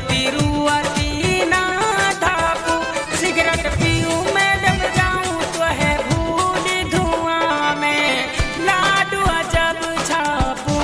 रोती रुआती ना धाकू, सिगरेट पीऊं मैं दब जाऊं तो है भूल धुआं में, लाडू जब छापूं।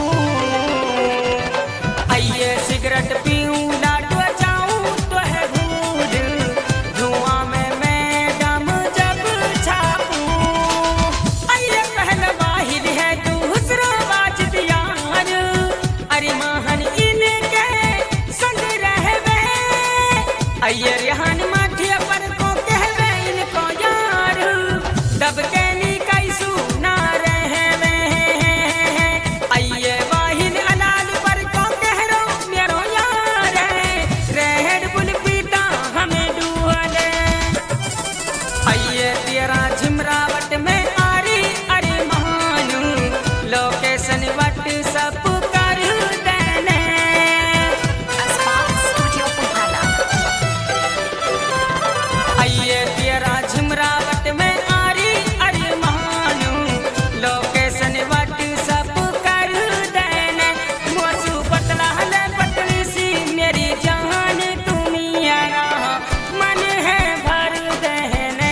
आइए सिगरेट पीऊं लाडू जाऊं तो है भूल धुआं में मैं दम जब छापूं। आइए पहला वाहिद है दूसरा वाजिद यार, अरे महान इनके संग रहवे। आइए रेहान माठिया पर को कहवे इनको यार, दब के नी कैसू ना रहवे। आइए वाहिद अलाल पर को कह रो मेरो यार, रेहड़ बुल पीता हमें डूहले। आइए तेरा झिमरावट में आरी अरे महान, लोकेशन व्हाट्सएप कर देने। आइए तेरा झिमरावट में आरी अरे महान, लोकेशन व्हाट्सएप कर देने। मोसू पतला हले पतली सी मेरी जान तुम यारा, मन है भर देने।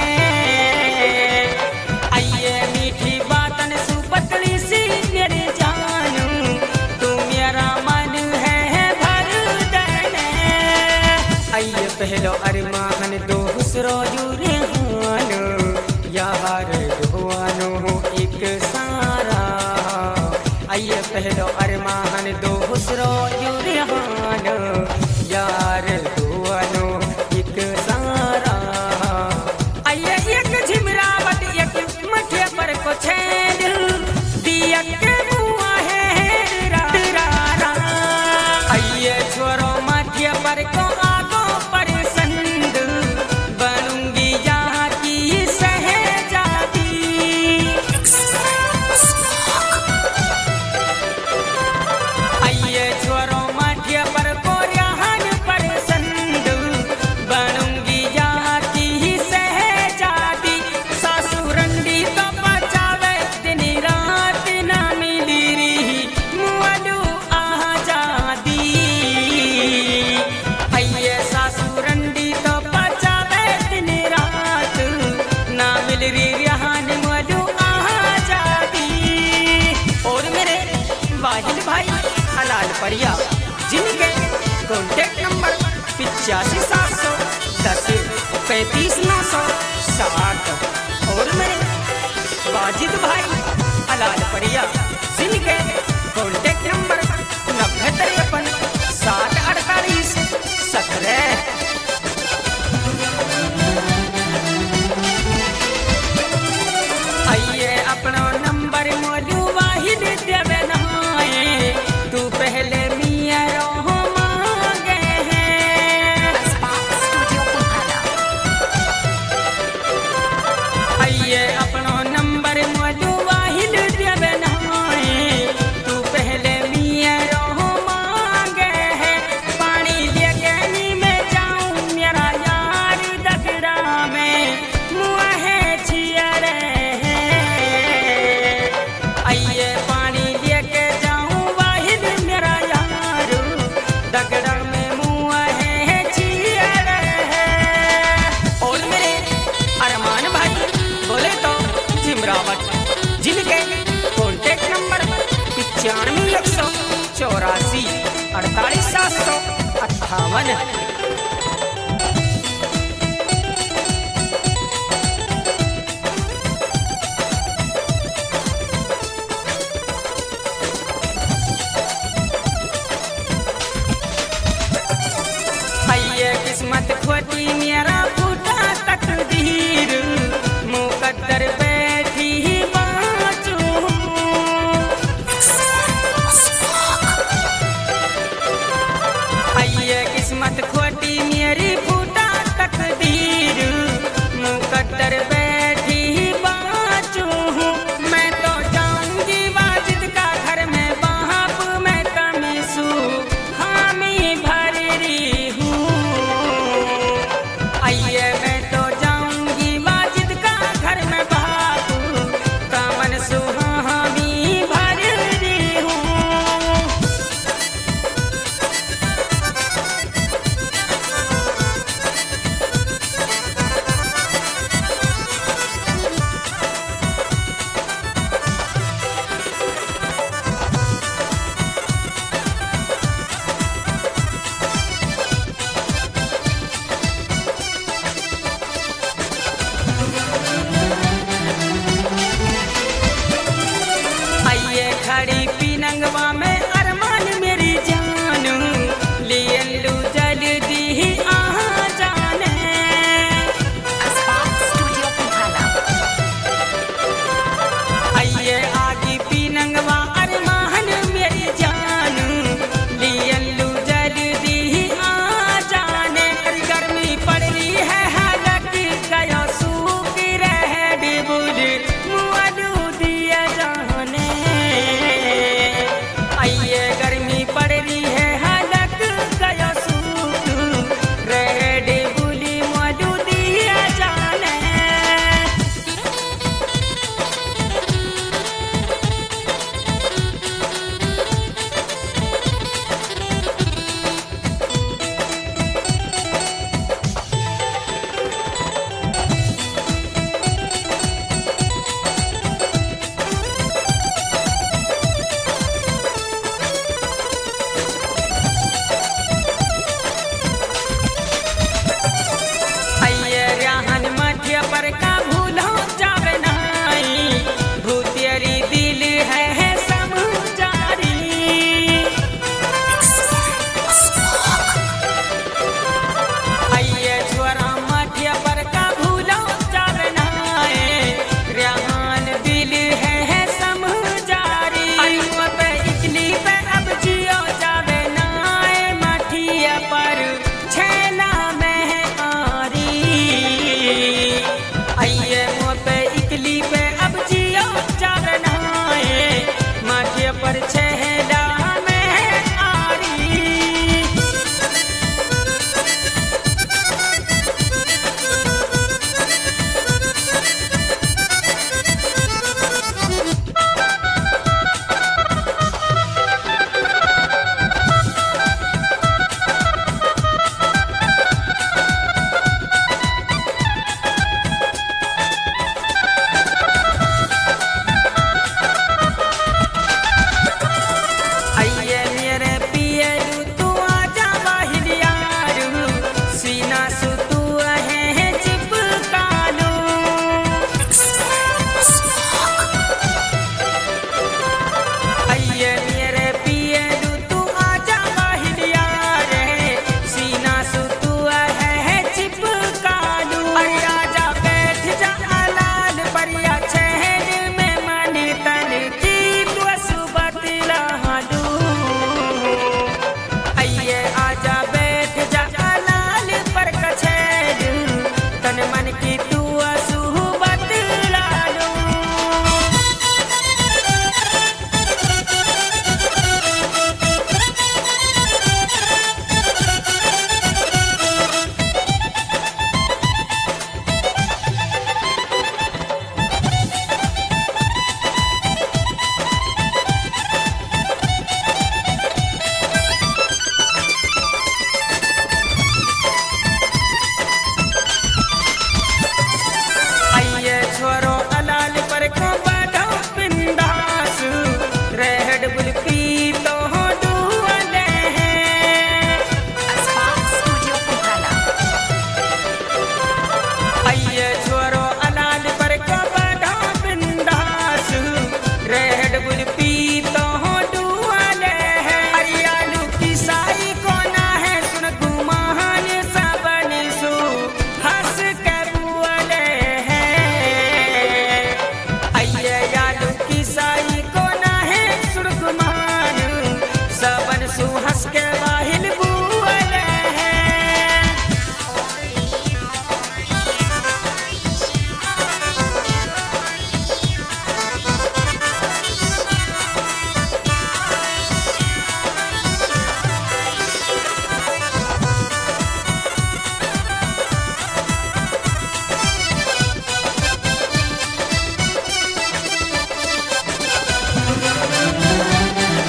आइए मीठी बातन सु पतली सी मेरी जान, तू मेरा मन है भर देने। आइए पहलो अरमान दूसरो जुरेहान, यार दुआनो एक सारा। आइए पहलो अरमान दूसरो जुरेहान, यार दुआनो एक सारा। आइए एक झिमरावट एक मठे पर को छेद, दिया के मुआ है रारा। आइए छोरो मठे पर को आगो पर संद, बनूंगी यहाँ की सहजादी। आइए छोरो मठे पर को रेहान पर संद, बनूंगी यहाँ की सहजादी। सासू रंडी तो बचावे दिन रात ना मिली रही, मुअलू आजादी। आइए सासू रंडी तो बचावे दिन रात ना मिल रही रेहान मुअलू आजादी। और मेरे वाहिद भाई हलाल परिया, जिनके कॉन्टेक्ट नंबर 85,710,35,960। और मेरे वाजिद भाई हलाल परिया, जिनके कॉन्टेक्ट नंबर 9053-748-17। आइए अपना नंबर मोलू वाहिद देवे नहाए, तू पहले मिया रहो मांगे हैं। आइए अपना नंबर मोलू वाहिद देवे नहाए, तू पहले मिया रहो मांगे हैं। पानी लेके नी मैं जाऊं मेरा यार दगड़ा में, मुआ है छियरे हैं। आइए पानी लेके जाऊं वाहिद मेरा यार, दगड़ा में मुआ है छियरे हैं। और मेरे अरमान भाई बोले तो झिमरावट, जिनके कॉन्टेक्ट नंबर 95,184-48,758। आइए किस्मत खोटी मेरा